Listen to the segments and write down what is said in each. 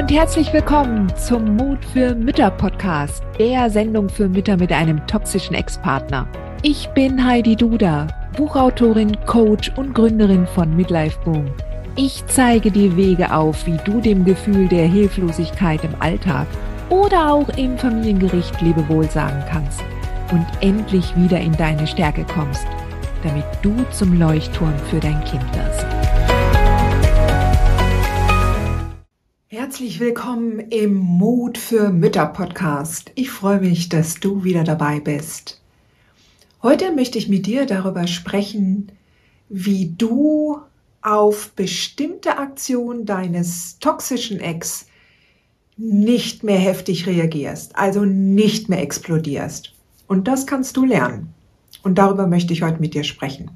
und herzlich willkommen zum Mut für Mütter Podcast, der Sendung für Mütter mit einem toxischen Ex-Partner. Ich bin Heidi Duda, Buchautorin, Coach und Gründerin von Midlife Boom. Ich zeige dir Wege auf, wie du dem Gefühl der Hilflosigkeit im Alltag oder auch im Familiengericht Lebewohl sagen kannst und endlich wieder in deine Stärke kommst, damit du zum Leuchtturm für dein Kind wirst. Herzlich willkommen im Mut für Mütter Podcast. Ich freue mich, dass du wieder dabei bist. Heute möchte ich mit dir darüber sprechen, wie du auf bestimmte Aktionen deines toxischen Ex nicht mehr heftig reagierst, also nicht mehr explodierst. Und das kannst du lernen. Und darüber möchte ich heute mit dir sprechen.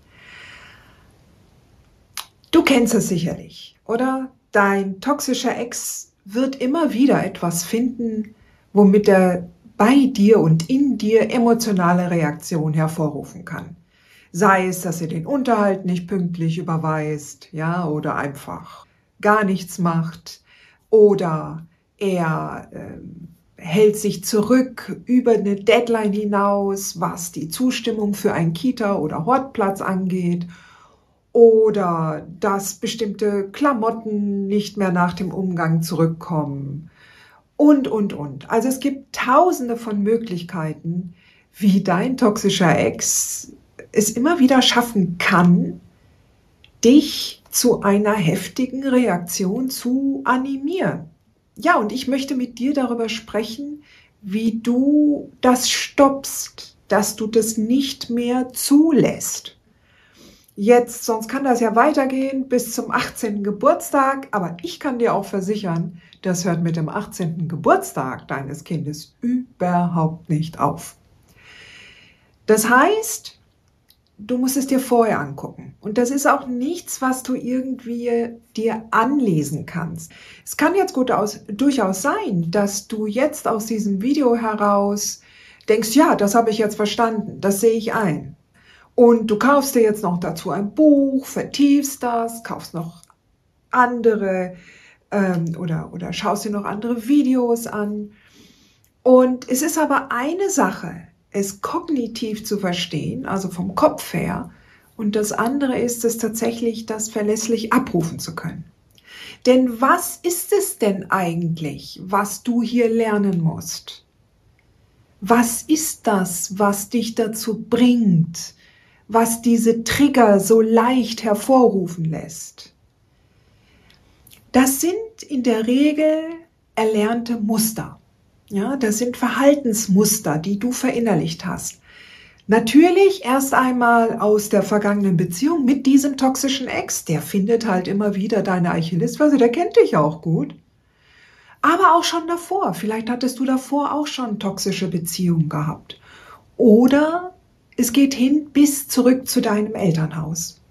Du kennst es sicherlich, oder? Dein toxischer Ex wird immer wieder etwas finden, womit er bei dir und in dir emotionale Reaktion hervorrufen kann. Sei es, dass er den Unterhalt nicht pünktlich überweist, ja, oder einfach gar nichts macht, oder er hält sich zurück über eine Deadline hinaus, was die Zustimmung für einen Kita- oder Hortplatz angeht, oder dass bestimmte Klamotten nicht mehr nach dem Umgang zurückkommen und. Also es gibt tausende von Möglichkeiten, wie dein toxischer Ex es immer wieder schaffen kann, dich zu einer heftigen Reaktion zu animieren. Ja, und ich möchte mit dir darüber sprechen, wie du das stoppst, dass du das nicht mehr zulässt. Jetzt, sonst kann das ja weitergehen bis zum 18. Geburtstag, aber ich kann dir auch versichern, das hört mit dem 18. Geburtstag deines Kindes überhaupt nicht auf. Das heißt, du musst es dir vorher angucken. Und das ist auch nichts, was du irgendwie dir anlesen kannst. Es kann jetzt durchaus sein, dass du jetzt aus diesem Video heraus denkst, ja, das habe ich jetzt verstanden, das sehe ich ein. Und du kaufst dir jetzt noch dazu ein Buch, vertiefst das, kaufst noch andere oder schaust dir noch andere Videos an. Und es ist aber eine Sache, es kognitiv zu verstehen, also vom Kopf her. Und das andere ist es tatsächlich, das verlässlich abrufen zu können. Denn was ist es denn eigentlich, was du hier lernen musst? Was ist das, was dich dazu bringt, was diese Trigger so leicht hervorrufen lässt? Das sind in der Regel erlernte Muster. Ja, das sind Verhaltensmuster, die du verinnerlicht hast. Natürlich erst einmal aus der vergangenen Beziehung mit diesem toxischen Ex. Der findet halt immer wieder deine Achillesferse, der kennt dich auch gut. Aber auch schon davor. Vielleicht hattest du davor auch schon toxische Beziehungen gehabt. Oder es geht hin bis zurück zu deinem Elternhaus.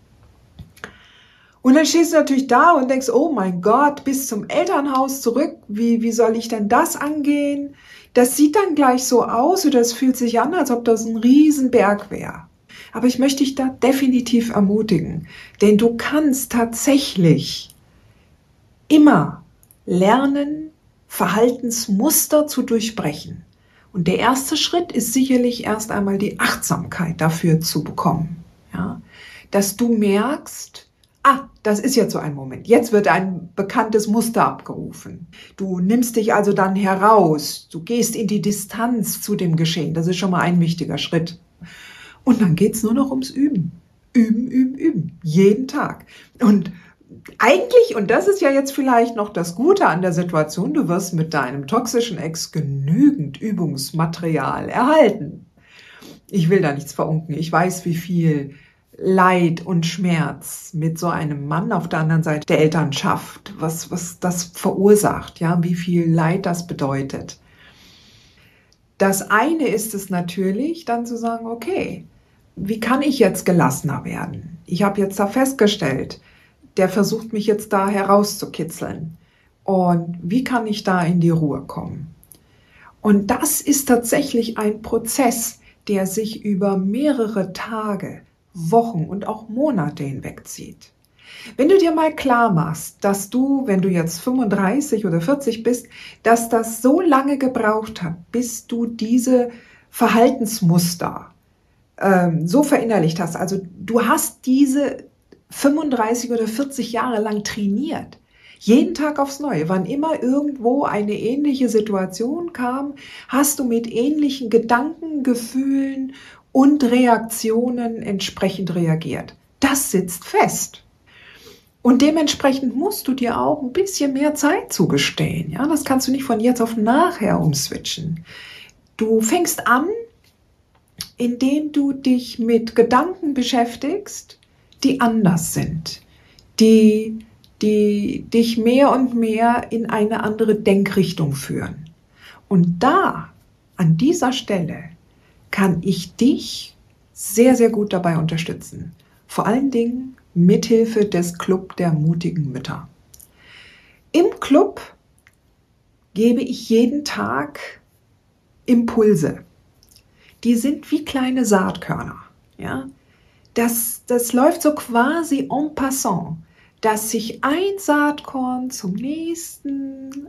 Und dann stehst du natürlich da und denkst, oh mein Gott, bis zum Elternhaus zurück, wie soll ich denn das angehen? Das sieht dann gleich so aus oder es fühlt sich an, als ob das ein Riesenberg wäre. Aber ich möchte dich da definitiv ermutigen, denn du kannst tatsächlich immer lernen, Verhaltensmuster zu durchbrechen. Und der erste Schritt ist sicherlich erst einmal die Achtsamkeit dafür zu bekommen. Ja? Dass du merkst, das ist jetzt so ein Moment. Jetzt wird ein bekanntes Muster abgerufen. Du nimmst dich also dann heraus. Du gehst in die Distanz zu dem Geschehen. Das ist schon mal ein wichtiger Schritt. Und dann geht's nur noch ums Üben. Üben. Jeden Tag. Und eigentlich, und das ist ja jetzt vielleicht noch das Gute an der Situation, du wirst mit deinem toxischen Ex genügend Übungsmaterial erhalten. Ich will da nichts verunken. Ich weiß, wie viel Leid und Schmerz mit so einem Mann auf der anderen Seite der Elternschaft, was das verursacht, ja, wie viel Leid das bedeutet. Das eine ist es natürlich, dann zu sagen, okay, wie kann ich jetzt gelassener werden? Ich habe jetzt da festgestellt, der versucht mich jetzt da herauszukitzeln. Und wie kann ich da in die Ruhe kommen? Und das ist tatsächlich ein Prozess, der sich über mehrere Tage, Wochen und auch Monate hinwegzieht. Wenn du dir mal klar machst, dass du, wenn du jetzt 35 oder 40 bist, dass das so lange gebraucht hat, bis du diese Verhaltensmuster so verinnerlicht hast. Also du hast diese 35 oder 40 Jahre lang trainiert. Jeden Tag aufs Neue. Wann immer irgendwo eine ähnliche Situation kam, hast du mit ähnlichen Gedanken, Gefühlen und Reaktionen entsprechend reagiert. Das sitzt fest. Und dementsprechend musst du dir auch ein bisschen mehr Zeit zugestehen. Ja, das kannst du nicht von jetzt auf nachher umswitchen. Du fängst an, indem du dich mit Gedanken beschäftigst, die anders sind, die dich mehr und mehr in eine andere Denkrichtung führen. Und da, an dieser Stelle, kann ich dich sehr, sehr gut dabei unterstützen. Vor allen Dingen mithilfe des Club der mutigen Mütter. Im Club gebe ich jeden Tag Impulse. Die sind wie kleine Saatkörner. Ja? Das läuft so quasi en passant, dass sich ein Saatkorn zum nächsten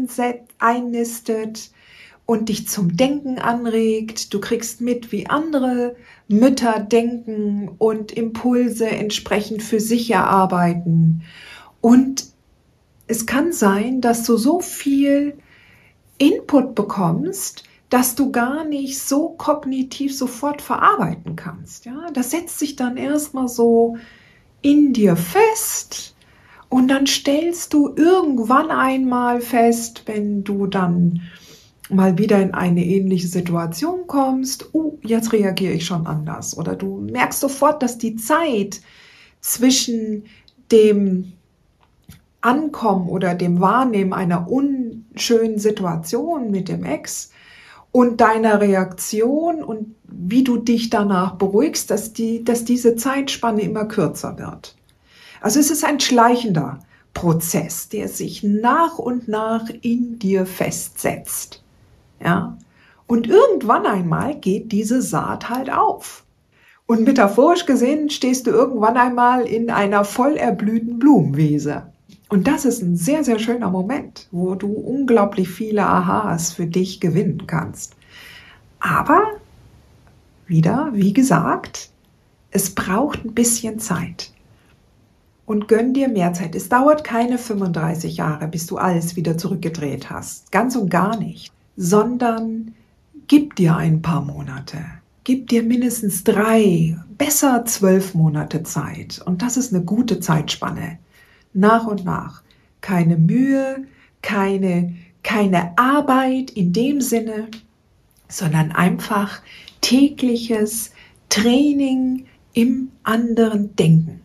einnistet und dich zum Denken anregt. Du kriegst mit, wie andere Mütter denken und Impulse entsprechend für sich erarbeiten. Und es kann sein, dass du so viel Input bekommst, dass du gar nicht so kognitiv sofort verarbeiten kannst. Ja? Das setzt sich dann erstmal so in dir fest und dann stellst du irgendwann einmal fest, wenn du dann mal wieder in eine ähnliche Situation kommst, jetzt reagiere ich schon anders. Oder du merkst sofort, dass die Zeit zwischen dem Ankommen oder dem Wahrnehmen einer unschönen Situation mit dem Ex und deiner Reaktion und wie du dich danach beruhigst, dass diese Zeitspanne immer kürzer wird. Also es ist ein schleichender Prozess, der sich nach und nach in dir festsetzt. Ja? Und irgendwann einmal geht diese Saat halt auf. Und metaphorisch gesehen stehst du irgendwann einmal in einer voll erblühten Blumenwiese. Und das ist ein sehr, sehr schöner Moment, wo du unglaublich viele Aha's für dich gewinnen kannst. Aber wieder, wie gesagt, es braucht ein bisschen Zeit. Und gönn dir mehr Zeit. Es dauert keine 35 Jahre, bis du alles wieder zurückgedreht hast. Ganz und gar nicht. Sondern gib dir ein paar Monate. Gib dir mindestens 3, besser 12 Monate Zeit. Und das ist eine gute Zeitspanne. Nach und nach. Keine Mühe, keine Arbeit in dem Sinne, sondern einfach tägliches Training im anderen Denken.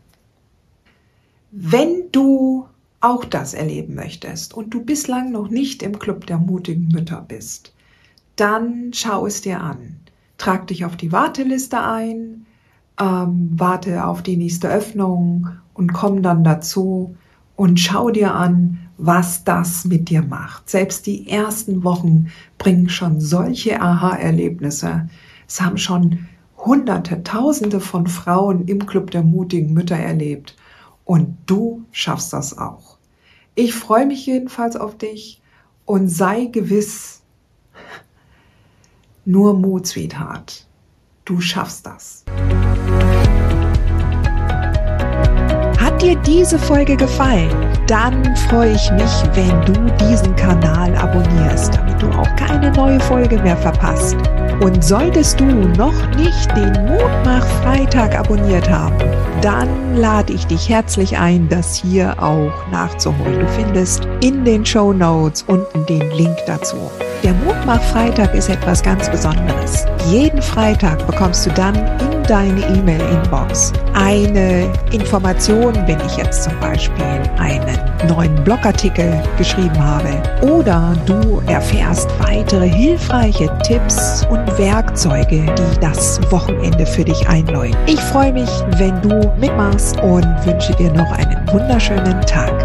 Wenn du auch das erleben möchtest und du bislang noch nicht im Club der mutigen Mütter bist, dann schau es dir an. Trag dich auf die Warteliste ein, warte auf die nächste Öffnung und komm dann dazu und schau dir an, was das mit dir macht. Selbst die ersten Wochen bringen schon solche Aha-Erlebnisse. Es haben schon Hunderte, Tausende von Frauen im Club der mutigen Mütter erlebt. Und du schaffst das auch. Ich freue mich jedenfalls auf dich und sei gewiss, nur Mut, Sweetheart. Du schaffst das. Hat dir diese Folge gefallen? Dann freue ich mich, wenn du diesen Kanal abonnierst, damit du auch keine neue Folge mehr verpasst. Und solltest du noch nicht den Mutmach-Freitag abonniert haben, dann lade ich dich herzlich ein, das hier auch nachzuholen. Du findest in den Shownotes unten den Link dazu. Der Mutmach-Freitag ist etwas ganz Besonderes. Jeden Freitag bekommst du dann in deine E-Mail-Inbox eine Information, wenn ich jetzt zum Beispiel einen neuen Blogartikel geschrieben habe. Oder du erfährst weitere hilfreiche Tipps und Werkzeuge, die das Wochenende für dich einläuten. Ich freue mich, wenn du mitmachst und wünsche dir noch einen wunderschönen Tag.